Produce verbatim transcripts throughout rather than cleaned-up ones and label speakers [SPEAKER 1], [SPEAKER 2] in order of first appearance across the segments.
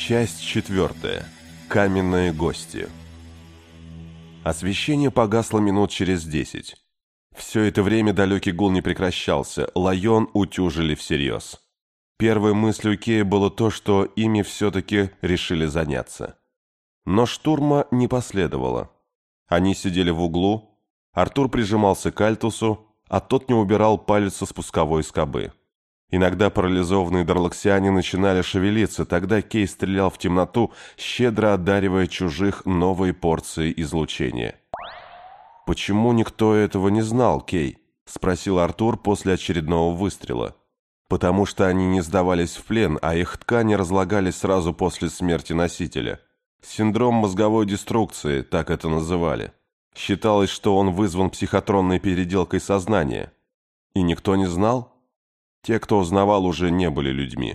[SPEAKER 1] Часть четвертая. Каменные гости. Освещение погасло минут через десять. Все это время далекий гул не прекращался, Лайон утюжили всерьез. Первой мыслью Кея было то, что ими все-таки решили заняться. Но штурма не последовало. Они сидели в углу, Артур прижимался к Альтусу, а тот не убирал палец со спусковой скобы. Иногда парализованные дарлаксиане начинали шевелиться, тогда Кей стрелял в темноту, щедро одаривая чужих новой порцией излучения. «Почему никто этого не знал, Кей?» – спросил Артур после очередного выстрела. «Потому что они не сдавались в плен, а их ткани разлагались сразу после смерти носителя. Синдром мозговой деструкции, так это называли. Считалось, что он вызван психотронной переделкой сознания. И никто не знал? Те, кто узнавал, уже не были людьми».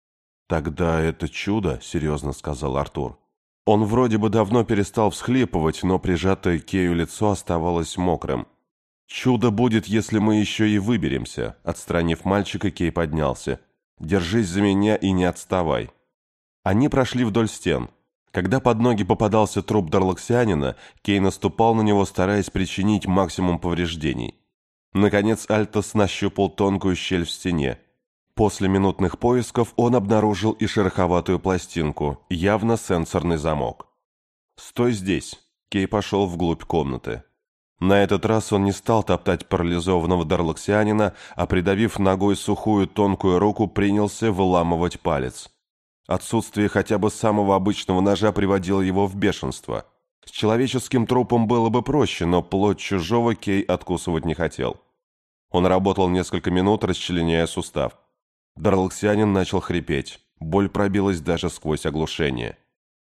[SPEAKER 1] «Тогда это чудо», — серьезно сказал Артур. Он вроде бы давно перестал всхлипывать, но прижатое к Кею лицо оставалось мокрым. «Чудо будет, если мы еще и выберемся», — отстранив мальчика, Кей поднялся. «Держись за меня и не отставай». Они прошли вдоль стен. Когда под ноги попадался труп дарлаксианина, Кей наступал на него, стараясь причинить максимум повреждений. Наконец Альтос нащупал тонкую щель в стене. После минутных поисков он обнаружил и шероховатую пластинку, явно сенсорный замок. «Стой здесь!» — Кей пошел вглубь комнаты. На этот раз он не стал топтать парализованного дарлаксианина, а, придавив ногой сухую тонкую руку, принялся выламывать палец. Отсутствие хотя бы самого обычного ножа приводило его в бешенство. С человеческим трупом было бы проще, но плоть чужого Кей откусывать не хотел. Он работал несколько минут, расчленяя сустав. Дарлаксианин начал хрипеть. Боль пробилась даже сквозь оглушение.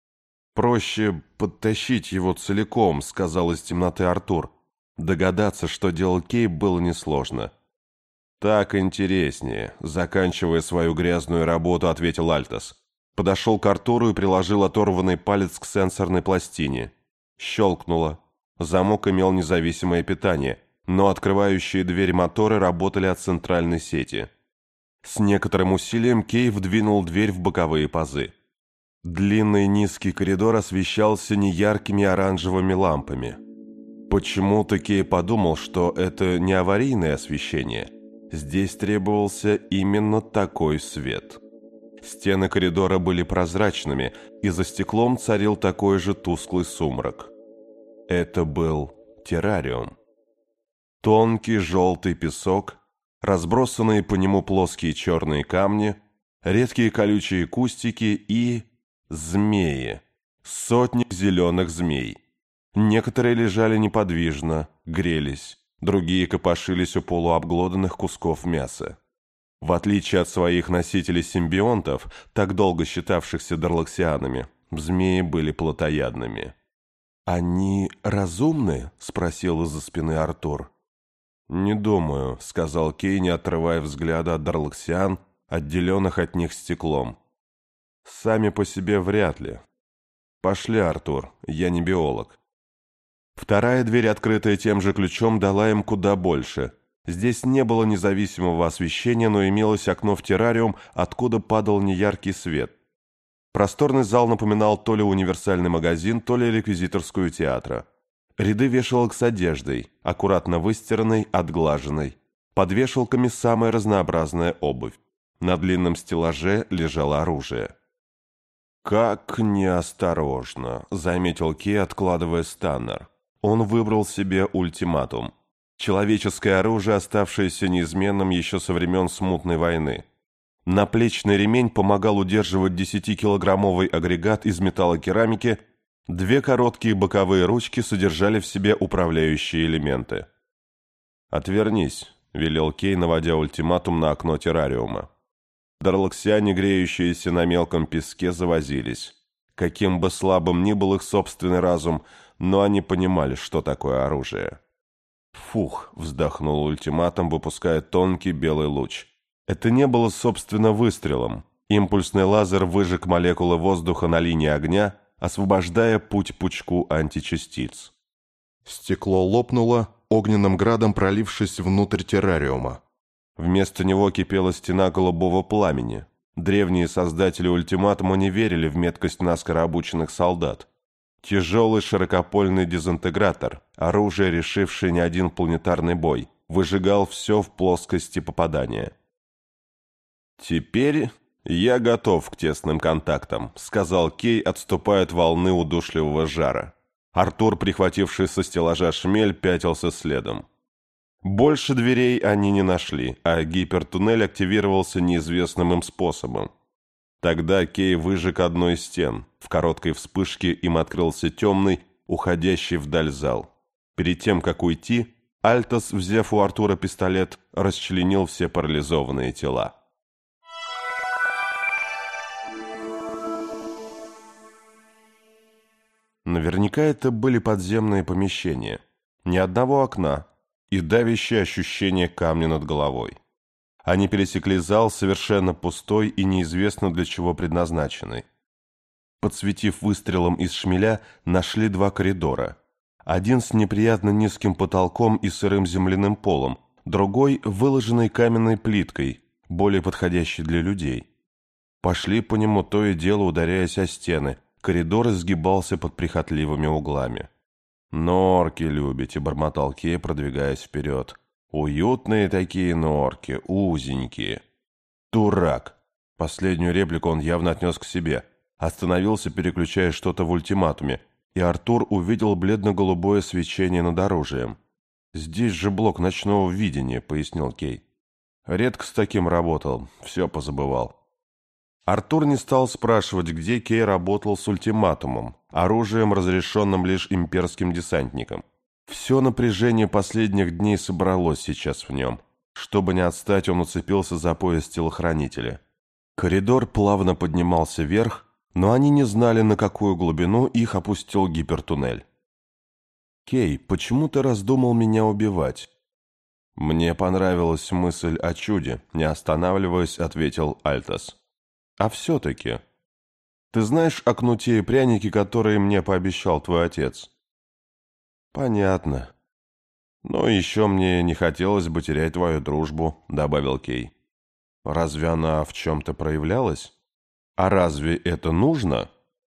[SPEAKER 1] «Проще подтащить его целиком», — сказал из темноты Артур. Догадаться, что делал Кей, было несложно. «Так интереснее», — заканчивая свою грязную работу, ответил Альтос. Подошел к Артуру и приложил оторванный палец к сенсорной пластине. Щелкнуло. Замок имел независимое питание, но открывающие дверь моторы работали от центральной сети. С некоторым усилием Кей вдвинул дверь в боковые пазы. Длинный низкий коридор освещался неяркими оранжевыми лампами. Почему-то Кей подумал, что это не аварийное освещение. Здесь требовался именно такой свет. Стены коридора были прозрачными, и за стеклом царил такой же тусклый сумрак. Это был террариум. Тонкий желтый песок, разбросанные по нему плоские черные камни, редкие колючие кустики и... змеи. Сотни зеленых змей. Некоторые лежали неподвижно, грелись, другие копошились у полуобглоданных кусков мяса. В отличие от своих носителей-симбионтов, так долго считавшихся дарлаксианами, змеи были плотоядными. «Они разумны?» — спросил из-за спины Артур. «Не думаю», — сказал Кей, не отрывая взгляда от дарлаксиан, отделенных от них стеклом. «Сами по себе вряд ли. Пошли, Артур, я не биолог». Вторая дверь, открытая тем же ключом, дала им куда больше. Здесь не было независимого освещения, но имелось окно в террариум, откуда падал неяркий свет. Просторный зал напоминал то ли универсальный магазин, то ли реквизиторскую театра. Ряды вешалок с одеждой, аккуратно выстиранной, отглаженной. Под вешалками самая разнообразная обувь. На длинном стеллаже лежало оружие. «Как неосторожно», — заметил Кей, откладывая станнер. Он выбрал себе ультиматум. Человеческое оружие, оставшееся неизменным еще со времен Смутной войны. Наплечный ремень помогал удерживать десятикилограммовый агрегат из металлокерамики, две короткие боковые ручки содержали в себе управляющие элементы. «Отвернись», — велел Кей, наводя ультиматум на окно террариума. Дарлаксиане, греющиеся на мелком песке, завозились. Каким бы слабым ни был их собственный разум, но они понимали, что такое оружие. «Фух», — вздохнул ультиматум, выпуская тонкий белый луч. Это не было, собственно, выстрелом. Импульсный лазер выжег молекулы воздуха на линии огня, освобождая путь пучку античастиц. Стекло лопнуло, огненным градом пролившись внутрь террариума. Вместо него кипела стена голубого пламени. Древние создатели ультиматума не верили в меткость наскоро обученных солдат. Тяжелый широкопольный дезинтегратор, оружие, решившее не один планетарный бой, выжигал все в плоскости попадания. «Теперь я готов к тесным контактам», — сказал Кей, отступая от волны удушливого жара. Артур, прихвативший со стеллажа шмель, пятился следом. Больше дверей они не нашли, а гипертуннель активировался неизвестным им способом. Тогда Кей выжег одну из стен. В короткой вспышке им открылся темный, уходящий вдаль зал. Перед тем, как уйти, Альтос, взяв у Артура пистолет, расчленил все парализованные тела. Наверняка это были подземные помещения. Ни одного окна и давящее ощущение камня над головой. Они пересекли зал, совершенно пустой и неизвестно для чего предназначенный. Подсветив выстрелом из шмеля, нашли два коридора. Один с неприятно низким потолком и сырым земляным полом, другой выложенный каменной плиткой, более подходящей для людей. Пошли по нему то и дело, ударяясь о стены. Коридор изгибался под прихотливыми углами. «Норки любите», — бормотал Кей, продвигаясь вперед. «Уютные такие норки, узенькие». «Дурак!» Последнюю реплику он явно отнес к себе. Остановился, переключая что-то в ультиматуме, и Артур увидел бледно-голубое свечение над оружием. «Здесь же блок ночного видения», — пояснил Кей. «Редко с таким работал, все позабывал». Артур не стал спрашивать, где Кей работал с ультиматумом, оружием, разрешенным лишь имперским десантникам. Все напряжение последних дней собралось сейчас в нем. Чтобы не отстать, он уцепился за пояс телохранителя. Коридор плавно поднимался вверх, но они не знали, на какую глубину их опустил гипертуннель. «Кей, почему ты раздумал меня убивать?» «Мне понравилась мысль о чуде», — не останавливаясь, ответил Альтос. «А все-таки, ты знаешь о кнуте и прянике, которые мне пообещал твой отец?» «Понятно. Но еще мне не хотелось бы терять твою дружбу», — добавил Кей. «Разве она в чем-то проявлялась? А разве это нужно?»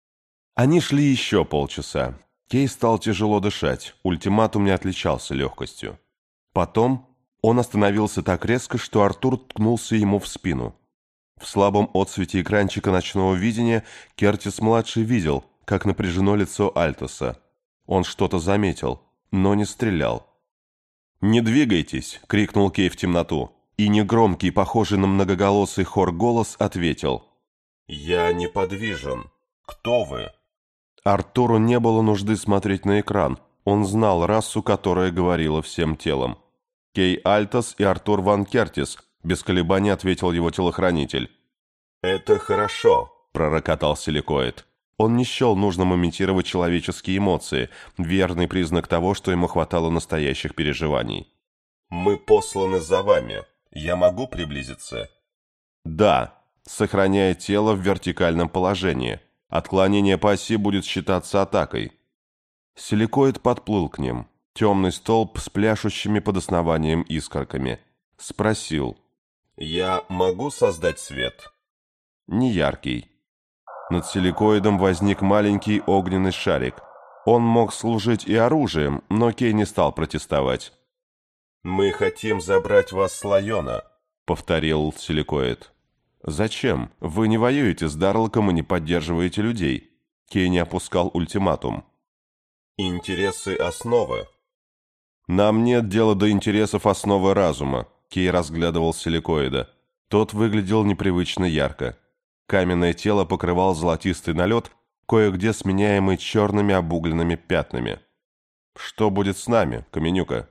[SPEAKER 1] Они шли еще полчаса. Кей стал тяжело дышать, ультиматум не отличался легкостью. Потом он остановился так резко, что Артур ткнулся ему в спину. В слабом отсвете экранчика ночного видения Кертис-младший видел, как напряжено лицо Альтоса. Он что-то заметил, но не стрелял. «Не двигайтесь!» — крикнул Кей в темноту, и негромкий, похожий на многоголосый хор голос ответил. «Я неподвижен. Кто вы?» Артуру не было нужды смотреть на экран. Он знал расу, которая говорила всем телом. «Кей Альтос и Артур Ван Кертис», — без колебаний ответил его телохранитель. «Это хорошо», — пророкотал силикоид. Он не счел нужным имитировать человеческие эмоции, верный признак того, что ему хватало настоящих переживаний. «Мы посланы за вами. Я могу приблизиться?» «Да», сохраняя тело в вертикальном положении. Отклонение по оси будет считаться атакой. Силикоид подплыл к ним. Темный столб с пляшущими под основанием искорками. Спросил. «Я могу создать свет?» Неяркий. Над силикоидом возник маленький огненный шарик. Он мог служить и оружием, но Кей не стал протестовать. «Мы хотим забрать вас с Лайона», — повторил силикоид. «Зачем? Вы не воюете с Дарлоком и не поддерживаете людей». Кей не опускал ультиматум. «Интересы основы». «Нам нет дела до интересов основы разума», — Кей разглядывал силикоида. Тот выглядел непривычно ярко. Каменное тело покрывал золотистый налет, кое-где сменяемый черными обугленными пятнами. «Что будет с нами, Каменюка?»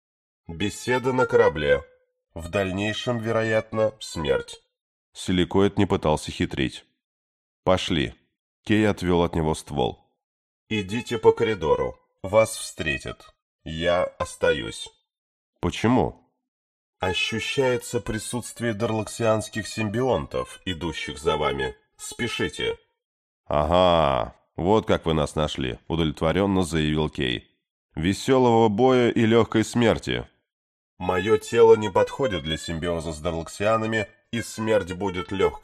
[SPEAKER 1] «Беседа на корабле. В дальнейшем, вероятно, смерть». Силикоид не пытался хитрить. «Пошли». Кей отвел от него ствол. «Идите по коридору. Вас встретят. Я остаюсь». «Почему?» «Ощущается присутствие дарлоксианских симбионтов, идущих за вами. Спешите». «Ага, вот как вы нас нашли», — удовлетворенно заявил Кей. «Веселого боя и легкой смерти». «Мое тело не подходит для симбиоза с дарлоксианами, и смерть будет легкой.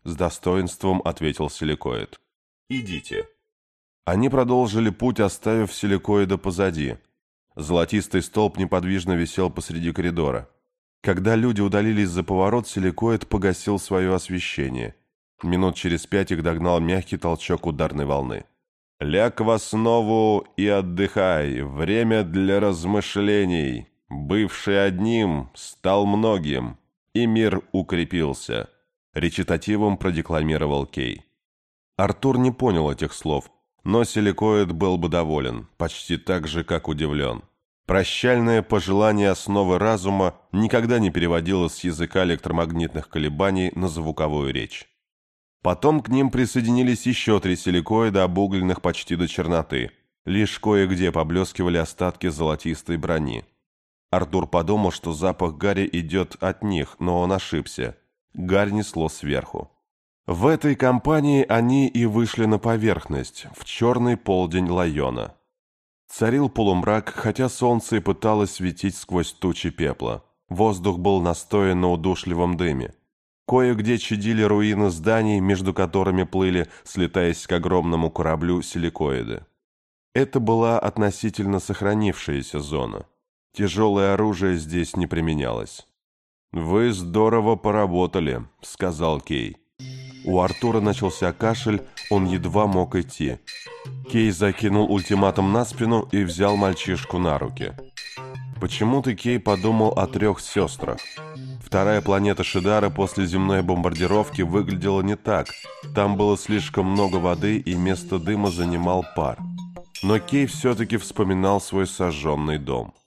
[SPEAKER 1] — с достоинством ответил силикоид. «Идите». Они продолжили путь, оставив силикоида позади. Золотистый столб неподвижно висел посреди коридора. Когда люди удалились за поворот, силикоид погасил свое освещение. Минут через пять их догнал мягкий толчок ударной волны. «Ляг в основу и отдыхай. Время для размышлений. Бывший одним стал многим, и мир укрепился», — речитативом продекламировал Кей. Артур не понял этих слов, но силикоид был бы доволен, почти так же, как удивлен. Прощальное пожелание основы разума никогда не переводилось с языка электромагнитных колебаний на звуковую речь. Потом к ним присоединились еще три силикоида, обугленных почти до черноты. Лишь кое-где поблескивали остатки золотистой брони. Артур подумал, что запах гари идет от них, но он ошибся. Гарь несло сверху. В этой компании они и вышли на поверхность, в черный полдень Лайона. Царил полумрак, хотя солнце и пыталось светить сквозь тучи пепла. Воздух был настоян на удушливом дыме. Кое-где чадили руины зданий, между которыми плыли, слетаясь к огромному кораблю, силикоиды. Это была относительно сохранившаяся зона. Тяжелое оружие здесь не применялось. «Вы здорово поработали», — сказал Кей. У Артура начался кашель, он едва мог идти. Кей закинул ультиматум на спину и взял мальчишку на руки. Почему-то Кей подумал о трех сестрах. Вторая планета Шидара после земной бомбардировки выглядела не так. Там было слишком много воды, и место дыма занимал пар. Но Кей все-таки вспоминал свой сожженный дом.